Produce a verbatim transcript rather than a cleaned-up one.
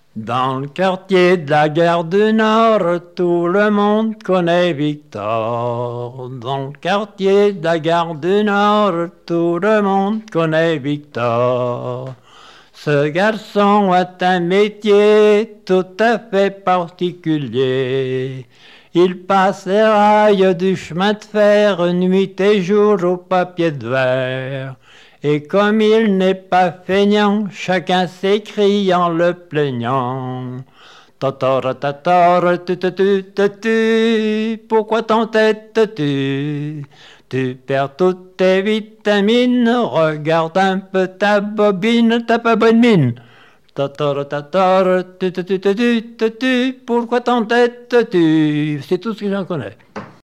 Dans le quartier de la gare du Nord, tout le monde connaît Victor. Dans le quartier de la gare du Nord, tout le monde connaît Victor. Ce garçon a un métier tout à fait particulier. Il passe les rails du chemin de fer, nuit et jour au papier de verre. Et comme il n'est pas feignant, chacun s'écrie en le plaignant. Tatar, tatar, tu, tu, tu, tu, tu, pourquoi t'entêtes-tu? Tu perds toutes tes vitamines, regarde un peu ta bobine, t'as pas bonne mine. Tatar, tatar, tu, tu, tu, tu, tu, tu, tu, pourquoi t'entêtes-tu? C'est tout ce que j'en connais.